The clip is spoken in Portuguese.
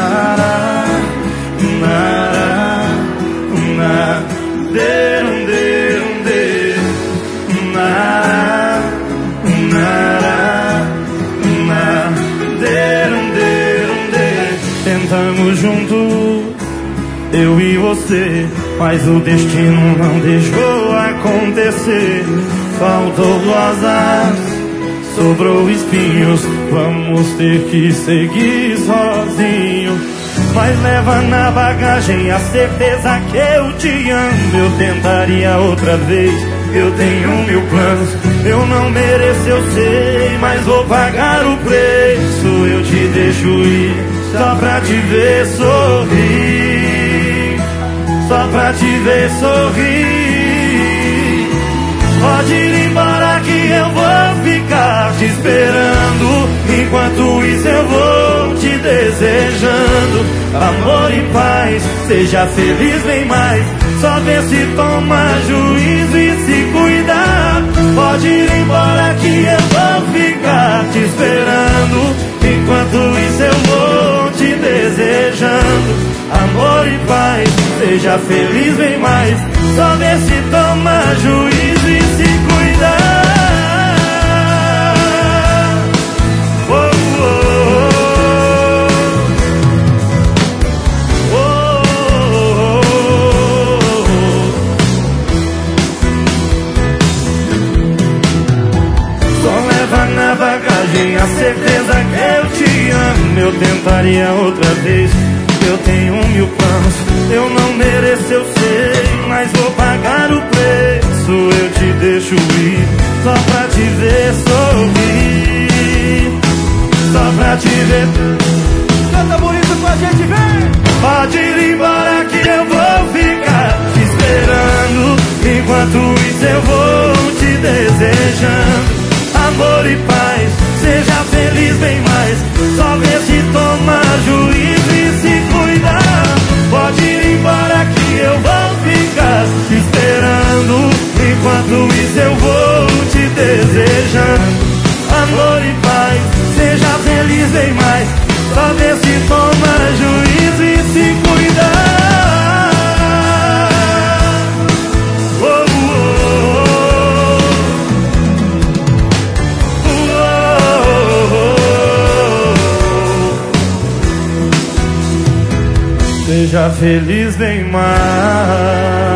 Tentamos juntos, eu e você, mas o destino não deixou acontecer. Faltou rosas, sobrou espinhos, vamos ter que seguir sozinho. Mas leva na bagagem a certeza que eu te amo. Eu tentaria outra vez, eu tenho 1000 planos. Eu não mereço, eu sei, mas vou pagar o preço. Eu te deixo ir só pra te ver sorrir, só pra te ver sorrir. Pode ir embora que eu vou ficar te esperando. Enquanto isso eu vou te desejando amor e paz, seja feliz bem mais. Só vê se toma juízo e se cuidar. Pode ir embora que eu vou ficar te esperando. Enquanto isso eu vou te desejando amor e paz, seja feliz bem mais. Só vê se toma juízo e se cuidar. Na bagagem a certeza que eu te amo. Eu tentaria outra vez, eu tenho 1000 planos. Eu não mereço, eu sei, mas vou pagar o preço. Eu te deixo ir só pra te ver sorrir, só pra te ver. Canta bonito com a gente, vem! Pode ir embora que eu vou ficar te esperando. Enquanto isso eu vou te desejando amor e paz, seja feliz bem mais. Só vê se toma juízo e se cuidar. Pode ir embora que eu vou ficar te esperando. Enquanto isso eu vou te desejando amor e paz, seja feliz bem mais. Só vê se toma juízo e se cuidar. Seja feliz bem mais.